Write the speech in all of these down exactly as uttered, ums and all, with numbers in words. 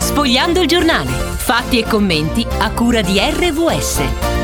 Sfogliando il giornale. Fatti e commenti a cura di R V S.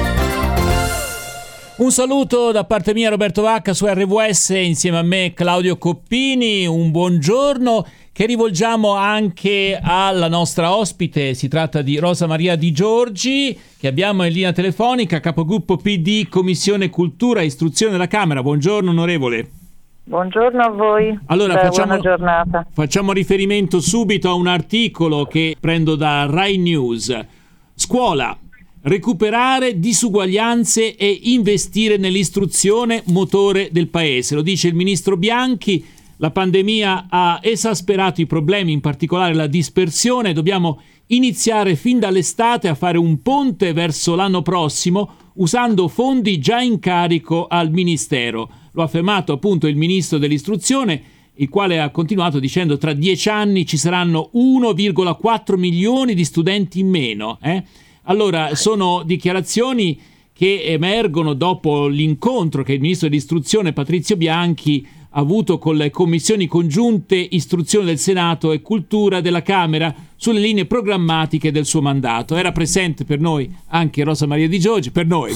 Un saluto da parte mia, Roberto Vacca, su R V S, insieme a me Claudio Coppini. Un buongiorno che rivolgiamo anche alla nostra ospite. Si tratta di Rosa Maria Di Giorgi, che abbiamo in linea telefonica, capogruppo P D, Commissione Cultura e Istruzione della Camera. Buongiorno onorevole. Buongiorno a voi. Allora, Beh, facciamo, buona giornata. Facciamo riferimento subito a un articolo che prendo da Rai News. Scuola, recuperare disuguaglianze e investire nell'istruzione, motore del paese. Lo dice il ministro Bianchi. La pandemia ha esasperato i problemi, in particolare la dispersione. Dobbiamo iniziare fin dall'estate a fare un ponte verso l'anno prossimo usando fondi già in carico al Ministero. Lo ha affermato appunto il ministro dell'istruzione, il quale ha continuato dicendo: tra dieci anni ci saranno uno virgola quattro milioni di studenti in meno. Eh? Allora, sono dichiarazioni che emergono dopo l'incontro che il ministro dell'istruzione Patrizio Bianchi ha avuto con le commissioni congiunte istruzione del Senato e cultura della Camera sulle linee programmatiche del suo mandato. Era presente per noi anche Rosa Maria Di Giorgi, per noi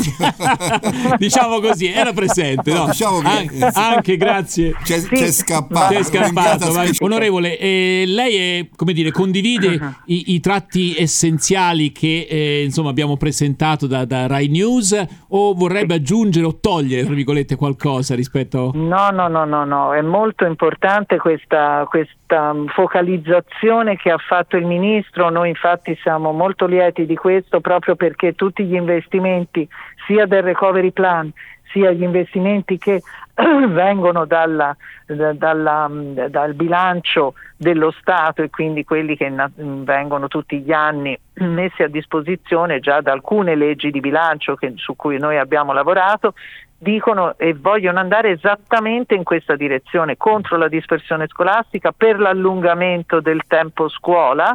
diciamo così, era presente, no? Diciamo che An- anche grazie c'è, c'è scappato, c'è scappato ma... Onorevole, eh, lei è, come dire, condivide uh-huh. i, i tratti essenziali che eh, insomma abbiamo presentato da, da Rai News, o vorrebbe aggiungere o togliere, tra virgolette, qualcosa rispetto? No, no, no, no, no, è molto importante questa, questa focalizzazione che ha fatto il ministro. Noi infatti siamo molto lieti di questo, proprio perché tutti gli investimenti sia del recovery plan sia gli investimenti che vengono dalla, da, dalla, dal bilancio dello Stato, e quindi quelli che na- vengono tutti gli anni messi a disposizione già da alcune leggi di bilancio che, su cui noi abbiamo lavorato, dicono e vogliono andare esattamente in questa direzione, contro la dispersione scolastica, per l'allungamento del tempo scuola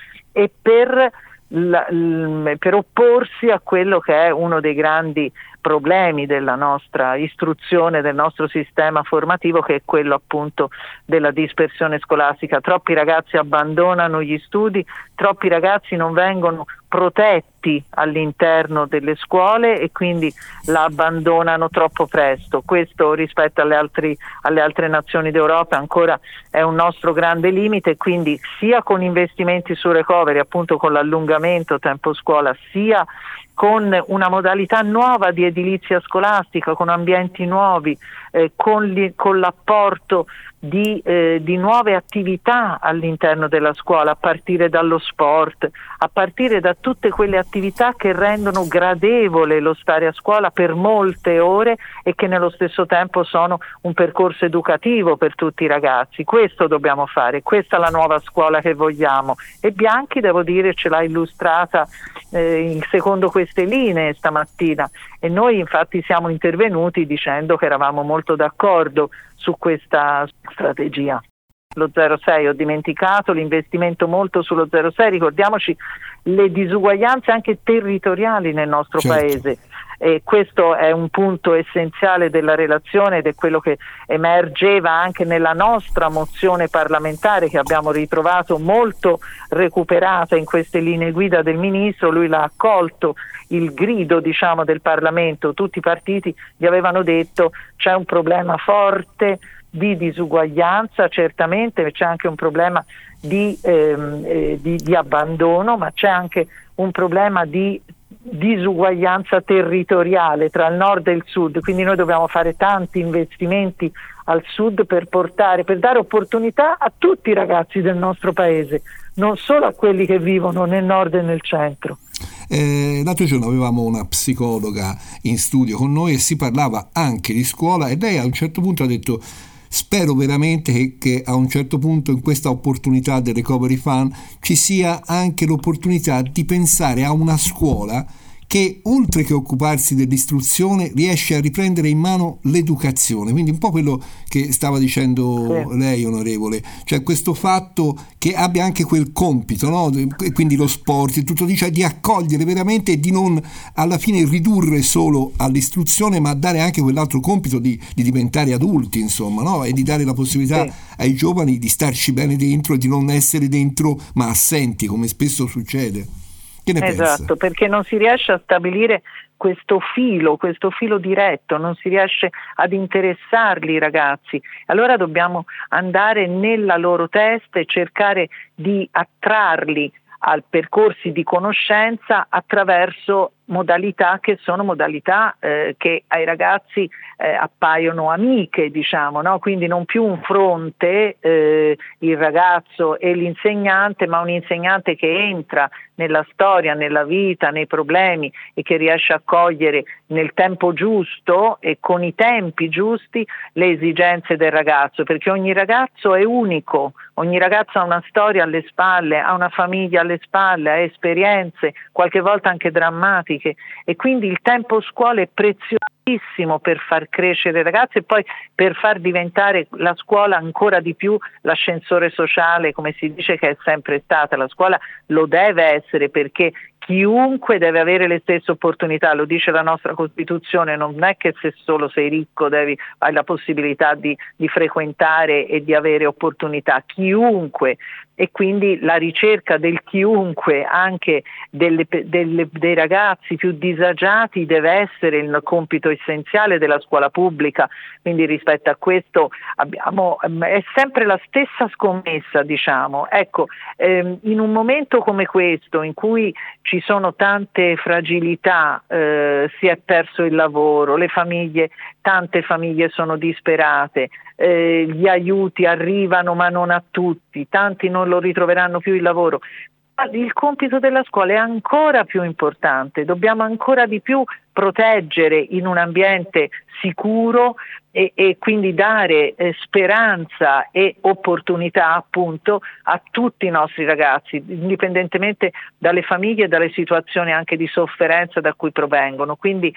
e per, la, per opporsi a quello che è uno dei grandi problemi della nostra istruzione, del nostro sistema formativo, che è quello appunto della dispersione scolastica. Troppi ragazzi abbandonano gli studi, troppi ragazzi non vengono protetti all'interno delle scuole e quindi la abbandonano troppo presto. Questo rispetto alle, altri, alle altre nazioni d'Europa ancora è un nostro grande limite, quindi sia con investimenti su recovery, appunto con l'allungamento tempo scuola, sia con una modalità nuova di edilizia scolastica, con ambienti nuovi, eh, con, li, con l'apporto di, eh, di nuove attività all'interno della scuola, a partire dallo sport, a partire da tutte quelle attività che rendono gradevole lo stare a scuola per molte ore e che nello stesso tempo sono un percorso educativo per tutti i ragazzi. Questo dobbiamo fare, questa è la nuova scuola che vogliamo, e Bianchi, devo dire, ce l'ha illustrata eh, secondo queste linee stamattina, e noi infatti siamo intervenuti dicendo che eravamo molto d'accordo su questa strategia. Lo zero sei, ho dimenticato l'investimento molto sullo zero sei, ricordiamoci le disuguaglianze anche territoriali nel nostro certo. paese, e questo è un punto essenziale della relazione ed è quello che emergeva anche nella nostra mozione parlamentare, che abbiamo ritrovato molto recuperata in queste linee guida del ministro. Lui l'ha accolto il grido, diciamo, del Parlamento. Tutti i partiti gli avevano detto: c'è un problema forte di disuguaglianza, certamente c'è anche un problema di, ehm, eh, di, di abbandono, ma c'è anche un problema di disuguaglianza territoriale tra il nord e il sud, quindi noi dobbiamo fare tanti investimenti al sud per portare, per dare opportunità a tutti i ragazzi del nostro paese, non solo a quelli che vivono nel nord e nel centro. Eh, l'altro giorno avevamo una psicologa in studio con noi e si parlava anche di scuola, e lei a un certo punto ha detto: spero veramente che, che a un certo punto in questa opportunità del Recovery Fund ci sia anche l'opportunità di pensare a una scuola che oltre che occuparsi dell'istruzione riesce a riprendere in mano l'educazione, quindi un po' quello che stava dicendo sì. lei, onorevole, cioè questo fatto che abbia anche quel compito, no? Quindi lo sport, tutto dice di accogliere veramente e di non alla fine ridurre solo all'istruzione, ma dare anche quell'altro compito di, di diventare adulti, insomma, no? E di dare la possibilità sì. ai giovani di starci bene dentro e di non essere dentro ma assenti, come spesso succede. Che ne esatto, pensa? Perché non si riesce a stabilire questo filo, questo filo diretto, non si riesce ad interessarli i ragazzi. Allora dobbiamo andare nella loro testa e cercare di attrarli a percorsi di conoscenza attraverso modalità che sono modalità eh, che ai ragazzi eh, appaiono amiche, diciamo, no? Quindi non più un fronte eh, il ragazzo e l'insegnante, ma un insegnante che entra nella storia, nella vita, nei problemi e che riesce a cogliere nel tempo giusto e con i tempi giusti le esigenze del ragazzo, perché ogni ragazzo è unico, ogni ragazzo ha una storia alle spalle, ha una famiglia alle spalle, ha esperienze, qualche volta anche drammatiche, e quindi il tempo scuola è preziosissimo per far crescere i ragazzi e poi per far diventare la scuola ancora di più l'ascensore sociale, come si dice che è sempre stata. La scuola lo deve essere, perché chiunque deve avere le stesse opportunità, lo dice la nostra Costituzione, non è che se solo sei ricco devi, hai la possibilità di, di frequentare e di avere opportunità, chiunque, e quindi la ricerca del chiunque, anche delle, delle, dei ragazzi più disagiati, deve essere il compito essenziale della scuola pubblica. Quindi rispetto a questo abbiamo, è sempre la stessa scommessa, diciamo. Ecco, ehm, in un momento come questo in cui ci sono tante fragilità, eh, si è perso il lavoro, le famiglie, tante famiglie sono disperate, eh, gli aiuti arrivano ma non a tutti, tanti non lo ritroveranno più il lavoro. Il compito della scuola è ancora più importante, dobbiamo ancora di più proteggere in un ambiente sicuro e, e quindi dare eh, speranza e opportunità appunto a tutti i nostri ragazzi, indipendentemente dalle famiglie e dalle situazioni anche di sofferenza da cui provengono. Quindi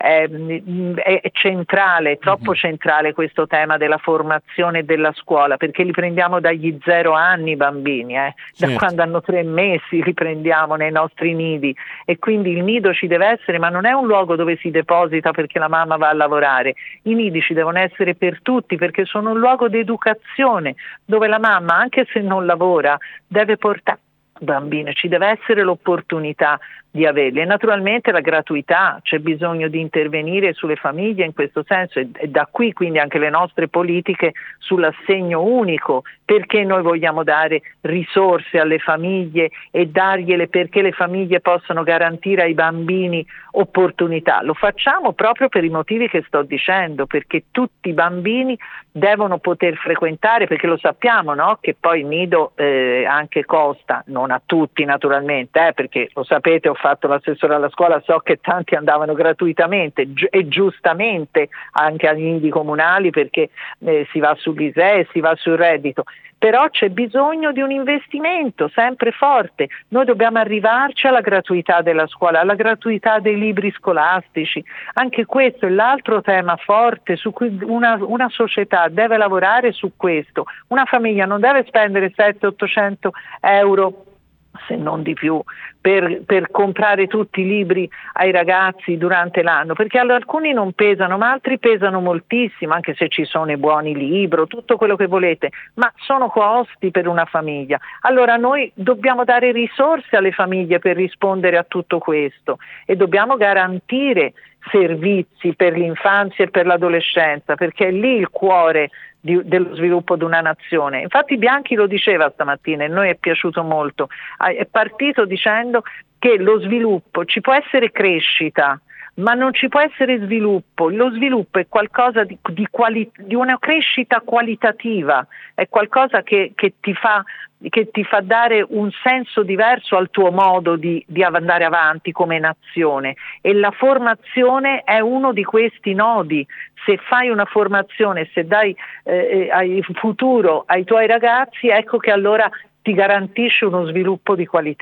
eh, è centrale, è troppo mm-hmm. centrale questo tema della formazione della scuola, perché li prendiamo dagli zero anni i bambini, eh, certo. da quando hanno tre mesi li prendiamo nei nostri nidi, e quindi il nido ci deve essere, ma non è un luogo dove si deposita perché la mamma va a lavorare. I nidi ci devono essere per tutti, perché sono un luogo di educazione dove la mamma, anche se non lavora, deve portare bambini, ci deve essere l'opportunità di averli, e naturalmente la gratuità, c'è bisogno di intervenire sulle famiglie in questo senso, e, e da qui quindi anche le nostre politiche sull'assegno unico, perché noi vogliamo dare risorse alle famiglie e dargliele perché le famiglie possano garantire ai bambini opportunità. Lo facciamo proprio per i motivi che sto dicendo, perché tutti i bambini devono poter frequentare, perché lo sappiamo, no? Che poi il nido eh, anche costa, non a tutti naturalmente, eh, perché lo sapete, ho fatto l'assessore alla scuola, so che tanti andavano gratuitamente gi- e giustamente anche agli nidi comunali, perché eh, si va sull'I S E E, si va sul reddito. Però c'è bisogno di un investimento sempre forte. Noi dobbiamo arrivarci alla gratuità della scuola, alla gratuità dei libri scolastici. Anche questo è l'altro tema forte su cui una, una società deve lavorare, su questo. Una famiglia non deve spendere settecento ottocento euro, se non di più, per, per comprare tutti i libri ai ragazzi durante l'anno, perché allora alcuni non pesano, ma altri pesano moltissimo, anche se ci sono i buoni libri, tutto quello che volete, ma sono costi per una famiglia. Allora noi dobbiamo dare risorse alle famiglie per rispondere a tutto questo, e dobbiamo garantire servizi per l'infanzia e per l'adolescenza, perché è lì il cuore di, dello sviluppo di una nazione. Infatti Bianchi lo diceva stamattina e a noi è piaciuto molto, è partito dicendo che lo sviluppo, ci può essere crescita, ma non ci può essere sviluppo. Lo sviluppo è qualcosa di, di, quali, di una crescita qualitativa, è qualcosa che, che ti fa che ti fa dare un senso diverso al tuo modo di, di andare avanti come nazione, e la formazione è uno di questi nodi. Se fai una formazione, se dai eh, il futuro ai tuoi ragazzi, ecco che allora ti garantisce uno sviluppo di qualità.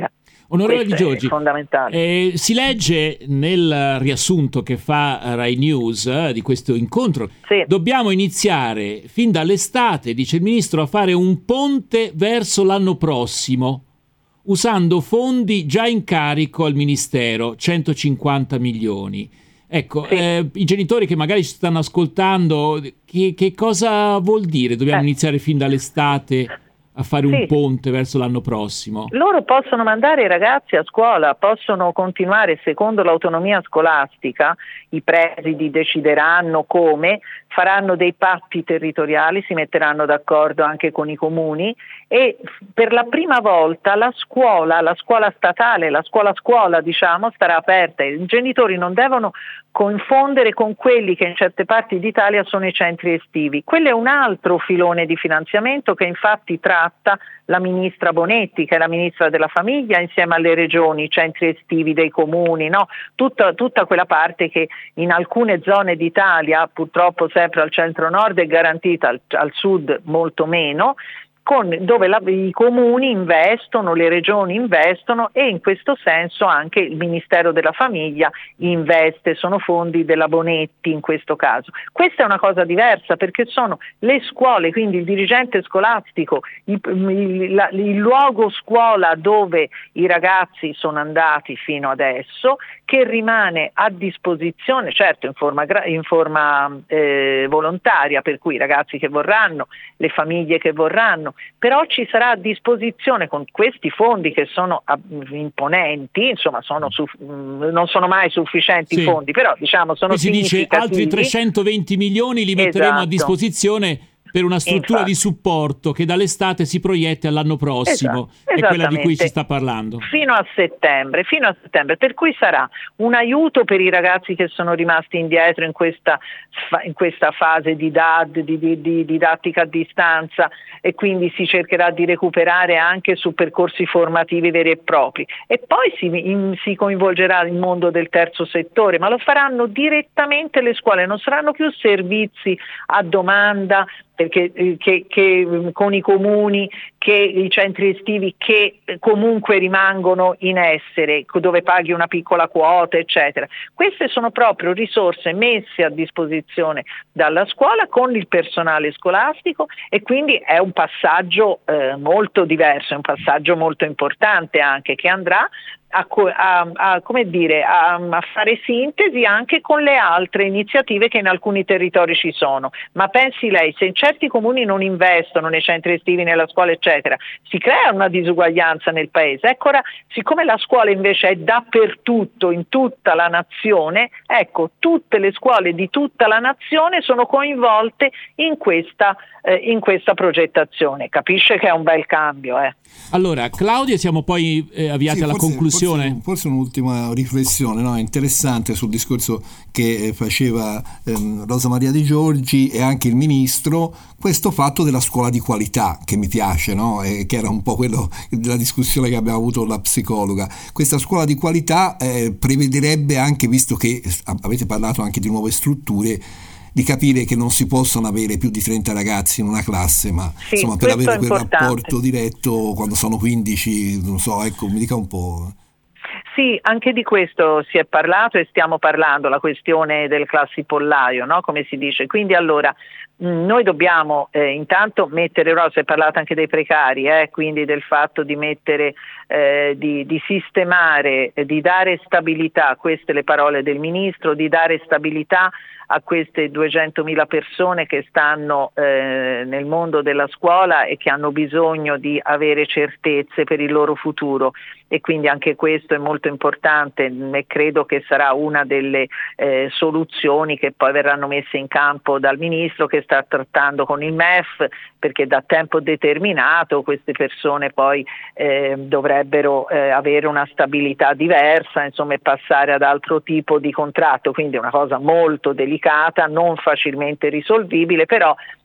Onorevole Di Giorgi, è fondamentale. Eh, si legge nel riassunto che fa Rai News eh, di questo incontro, sì. Dobbiamo iniziare fin dall'estate, dice il Ministro, a fare un ponte verso l'anno prossimo, usando fondi già in carico al Ministero, centocinquanta milioni. Ecco, sì. eh, i genitori che magari ci stanno ascoltando, che, che cosa vuol dire? Dobbiamo eh. iniziare fin dall'estate a fare sì. un ponte verso l'anno prossimo? Loro possono mandare i ragazzi a scuola, possono continuare secondo l'autonomia scolastica, i presidi decideranno come, faranno dei patti territoriali, si metteranno d'accordo anche con i comuni e per la prima volta la scuola, la scuola statale, la scuola scuola diciamo, starà aperta. I genitori non devono confondere con quelli che in certe parti d'Italia sono i centri estivi. Quello è un altro filone di finanziamento che infatti tratta la ministra Bonetti, che è la ministra della famiglia, insieme alle regioni, i centri estivi dei comuni, no? tutta, tutta quella parte che in alcune zone d'Italia, purtroppo sempre al centro-nord, è garantita, al, al sud molto meno, con, dove la, i comuni investono, le regioni investono e in questo senso anche il Ministero della Famiglia investe, sono fondi della Bonetti in questo caso. Questa è una cosa diversa perché sono le scuole, quindi il dirigente scolastico, il, il, la, il luogo scuola dove i ragazzi sono andati fino adesso, che rimane a disposizione, certo in forma, in forma eh, volontaria, per cui i ragazzi che vorranno, le famiglie che vorranno, però ci sarà a disposizione con questi fondi che sono imponenti, insomma sono su, non sono mai sufficienti sì. fondi, però diciamo sono si dice altri trecentoventi milioni li metteremo esatto. a disposizione per una struttura Infatti. di supporto che dall'estate si proietti all'anno prossimo, esatto. è quella di cui si sta parlando. Fino a settembre, fino a settembre, per cui sarà un aiuto per i ragazzi che sono rimasti indietro in questa, in questa fase di D A D, di, di, di didattica a distanza, e quindi si cercherà di recuperare anche su percorsi formativi veri e propri. E poi si, in, si coinvolgerà il mondo del terzo settore, ma lo faranno direttamente le scuole, non saranno più servizi a domanda, perché che, che con i comuni, che i centri estivi che comunque rimangono in essere, dove paghi una piccola quota, eccetera. Queste sono proprio risorse messe a disposizione dalla scuola con il personale scolastico e quindi è un passaggio eh, molto diverso, è un passaggio molto importante anche che andrà A, a, a, come dire, a, a fare sintesi anche con le altre iniziative che in alcuni territori ci sono. Ma pensi lei, se in certi comuni non investono nei centri estivi, nella scuola eccetera, si crea una disuguaglianza nel paese. Ecco, ora, siccome la scuola invece è dappertutto, in tutta la nazione, ecco, tutte le scuole di tutta la nazione sono coinvolte in questa, eh, in questa progettazione. Capisce che è un bel cambio, eh. Allora, Claudia, siamo poi eh, avviati sì, alla forse, conclusione. Forse, forse un'ultima riflessione, no? Interessante sul discorso che faceva ehm, Rosa Maria Di Giorgi e anche il Ministro, questo fatto della scuola di qualità che mi piace, no? E che era un po' quello della discussione che abbiamo avuto con la psicologa. Questa scuola di qualità eh, prevederebbe anche, visto che avete parlato anche di nuove strutture, di capire che non si possono avere più di trenta ragazzi in una classe, ma sì, insomma per avere quel importante. rapporto diretto quando sono quindici, non so, ecco, mi dica un po'. Sì, anche di questo si è parlato e stiamo parlando, la questione del classi pollaio, no? Come si dice. Quindi allora mh, noi dobbiamo eh, intanto mettere, si è parlato anche dei precari, eh, quindi del fatto di mettere, eh, di, di sistemare, eh, di dare stabilità, queste le parole del Ministro, di dare stabilità a queste duecentomila persone che stanno eh, nel mondo della scuola e che hanno bisogno di avere certezze per il loro futuro, e quindi anche questo è molto importante e credo che sarà una delle eh, soluzioni che poi verranno messe in campo dal Ministro, che sta trattando con il M E F, perché da tempo determinato queste persone poi eh, dovrebbero eh, avere una stabilità diversa, insomma, e passare ad altro tipo di contratto, quindi è una cosa molto delicata, non facilmente risolvibile, però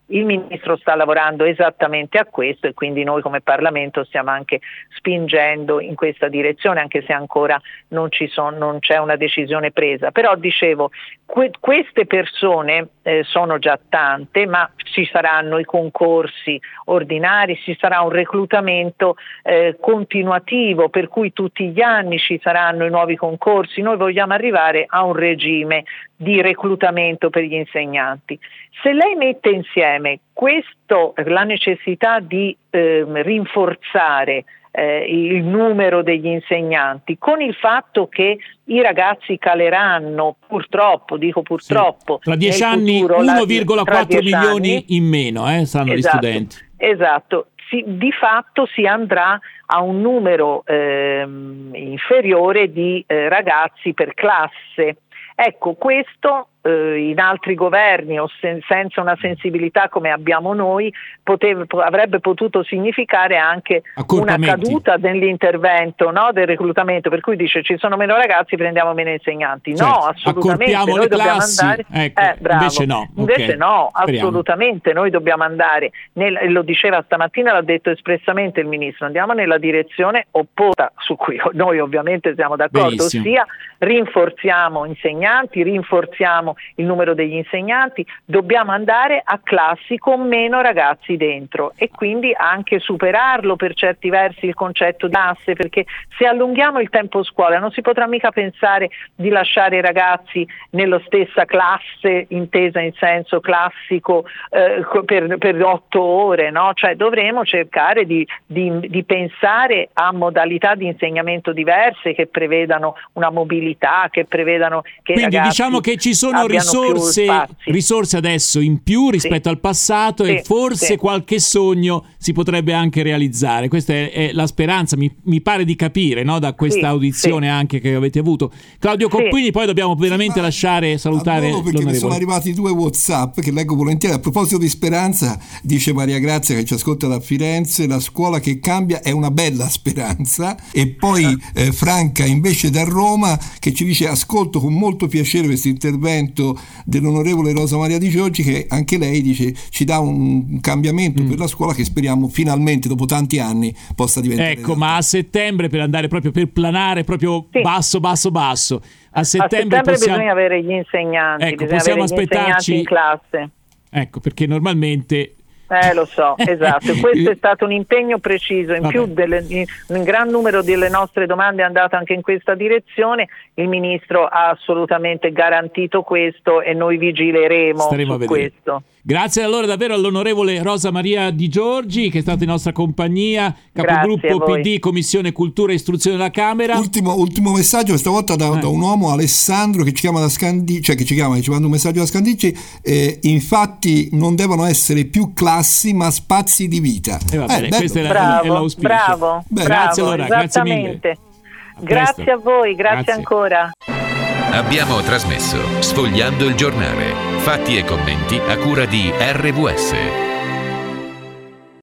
Il Ministro sta lavorando esattamente a questo e quindi noi come Parlamento stiamo anche spingendo in questa direzione, anche se ancora non ci sono, non c'è una decisione presa. Però dicevo, que- queste persone eh, sono già tante, ma ci saranno i concorsi ordinari, ci sarà un reclutamento eh, continuativo, per cui tutti gli anni ci saranno i nuovi concorsi. Noi vogliamo arrivare a un regime di reclutamento per gli insegnanti. Se lei mette insieme questo, la necessità di eh, rinforzare eh, il numero degli insegnanti, con il fatto che i ragazzi caleranno, purtroppo, dico purtroppo, sì. Tra dieci anni futuro, uno virgola quattro milioni anni, in meno eh, saranno esatto, gli studenti. Esatto. Si, di fatto si andrà a un numero ehm, inferiore di eh, ragazzi per classe. Ecco, questo eh, in altri governi o sen- senza una sensibilità come abbiamo noi potev- avrebbe potuto significare anche una caduta dell'intervento, no, del reclutamento, per cui dice ci sono meno ragazzi, prendiamo meno insegnanti. Certo, no, assolutamente, noi le dobbiamo classi, andare ecco, eh, bravo. invece no, invece okay. no, Speriamo. assolutamente, noi dobbiamo andare nel, lo diceva stamattina, l'ha detto espressamente il Ministro, andiamo nella direzione opposta, su cui noi ovviamente siamo d'accordo, Benissimo. ossia rinforziamo insegnanti, rinforziamo il numero degli insegnanti, dobbiamo andare a classi con meno ragazzi dentro e quindi anche superarlo per certi versi il concetto di classe, perché se allunghiamo il tempo scuola non si potrà mica pensare di lasciare i ragazzi nella stessa classe intesa in senso classico eh, per, per otto ore, no? Cioè dovremo cercare di, di, di pensare a modalità di insegnamento diverse che prevedano una mobilità, che prevedano che quindi diciamo che ci sono risorse, risorse adesso in più rispetto sì. al passato sì, e forse sì. qualche sogno si potrebbe anche realizzare. Questa è, è la speranza, mi, mi pare di capire, no? Da questa sì, audizione sì. anche che avete avuto. Claudio Coppini, sì. poi dobbiamo veramente sì, lasciare salutare perché mi sono arrivati due WhatsApp che leggo volentieri. A proposito di speranza, dice Maria Grazia che ci ascolta da Firenze, la scuola che cambia è una bella speranza. E poi eh, Franca invece da Roma che ci dice ascolto con molto piacere questo intervento dell'onorevole Rosa Maria Di Giorgi, che anche lei dice ci dà un cambiamento mm. per la scuola che speriamo finalmente dopo tanti anni possa diventare ecco realtà. Ma a settembre, per andare proprio per planare proprio sì. basso basso basso a settembre, a settembre possiamo... bisogna avere gli insegnanti, ecco, bisogna possiamo avere gli aspettarci insegnanti in classe, ecco, perché normalmente Eh, lo so, esatto. Questo è stato un impegno preciso. In Vabbè. più, delle, in, un gran numero delle nostre domande è andato anche in questa direzione. Il Ministro ha assolutamente garantito questo e noi vigileremo Staremo su a vedere. questo. Grazie allora davvero all'onorevole Rosa Maria Di Giorgi, che è stata in nostra compagnia, capogruppo P D, Commissione Cultura e Istruzione della Camera. Ultimo, ultimo messaggio, questa volta da, eh. da un uomo, Alessandro, che ci chiama da Scandicci, cioè che ci chiama, ci manda un messaggio da Scandicci. Eh, infatti non devono essere più classi, ma spazi di vita. Eh, va bene, eh, questo è, bravo, è l'auspicio. Bravo, Beh, bravo, grazie allora, grazie mille. A grazie a voi, grazie, grazie ancora. Abbiamo trasmesso Sfogliando il giornale. Fatti e commenti a cura di R V S.